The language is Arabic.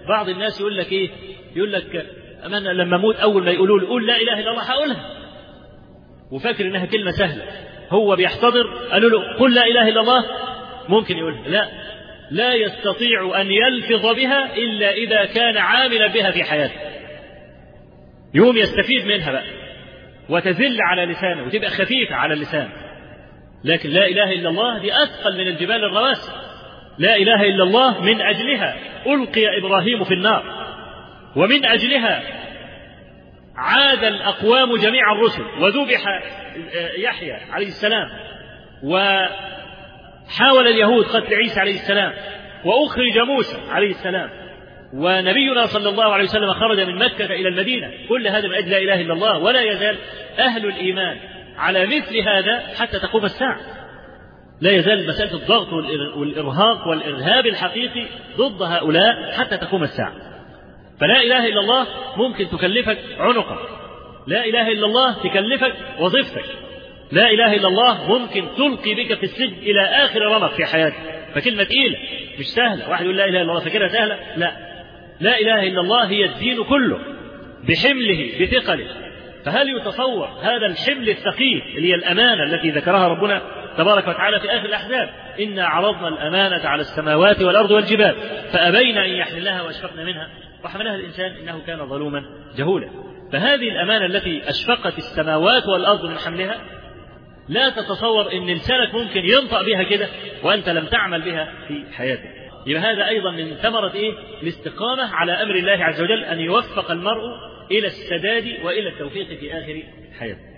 بعض الناس يقول لك إيه؟ يقول لك أنا لما أموت أول ما يقولوا لي قول لا إله إلا الله هقولها، وفاكر إنها كلمة سهلة. هو بيحتضر قالوا له قل لا إله إلا الله، ممكن يقولها؟ لا، لا يستطيع أن يلفظ بها إلا إذا كان عاملا بها في حياته، يوم يستفيد منها بقى وتزل على لسانه وتبقى خفيفة على اللسان. لكن لا إله إلا الله دي أثقل من الجبال الرواسي. لا إله إلا الله من أجلها ألقي إبراهيم في النار، ومن أجلها عاد الأقوام جميع الرسل، وذبح يحيى عليه السلام، وحاول اليهود قتل عيسى عليه السلام، وأخرج موسى عليه السلام، ونبينا صلى الله عليه وسلم خرج من مكة إلى المدينة. كل هذا من أجل لا إله إلا الله. ولا يزال أهل الإيمان على مثل هذا حتى تقوم الساعة. لا يزال مسألة الضغط والإرهاق والإرهاب الحقيقي ضد هؤلاء حتى تقوم الساعة. فلا إله إلا الله ممكن تكلفك عنقك، لا إله إلا الله تكلفك وظيفتك، لا إله إلا الله ممكن تلقي بك في السجن إلى آخر رمق في حياتك. فكلمة تقيلة مش سهلة. واحد يقول لا إله إلا الله فكرة سهلة، لا، لا إله إلا الله هي الدين كله بحمله بثقله. فهل يتصور هذا الحمل الثقيل اللي هي الأمانة التي ذكرها ربنا تبارك وتعالى في آخر الأحزاب؟ إنا عرضنا الأمانة على السماوات والأرض والجبال فأبين أن يحملنها وأشفقن منها وحملها الإنسان إنه كان ظلوما جهولا. فهذه الأمانة التي أشفقت السماوات والأرض من حملها لا تتصور إن لسانك ممكن ينطق بها كده وأنت لم تعمل بها في حياتك. يبقى هذا أيضا من ثمرة الاستقامة على أمر الله عز وجل، أن يوفق المرء إلى السداد وإلى التوفيق في آخر حياته.